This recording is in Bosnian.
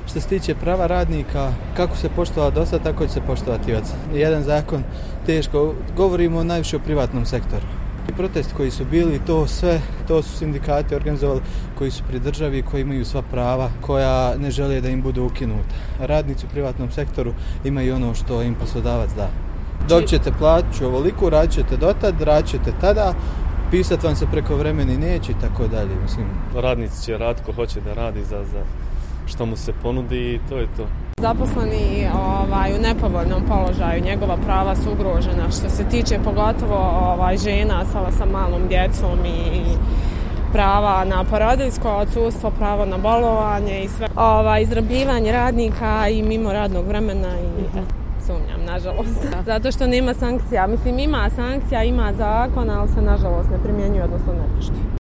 Što se tiče prava radnika, kako se poštovalo do sada, tako će se poštovati od sada. Jedan zakon teško, govorimo najviše o privatnom sektoru. Protesti koji su bili, to su sindikati organizovali koji su pri državi, koji imaju sva prava, koja ne žele da im budu ukinuta. Radnici u privatnom sektoru imaju ono što im poslodavac da. Dobit ćete plaću ovoliku, radit ćete dotad, radit ćete tada, pisat vam se preko vremeni neće i tako dalje. Radnici će raditi ko hoće da radi za što mu se ponudi i to je to. Zaposleni u nepovoljnom položaju, njegova prava su ugrožena. Što se tiče pogotovo žena sa malom djecom i prava na porodiljsko odsustvo, pravo na bolovanje i sve. Izrabljivanje radnika i mimo radnog vremena i sumnjam, nažalost. Zato što nema sankcija. Mislim, ima sankcija, ima zakon, ali se nažalost ne primjenjuje, odnosno ne poštuje.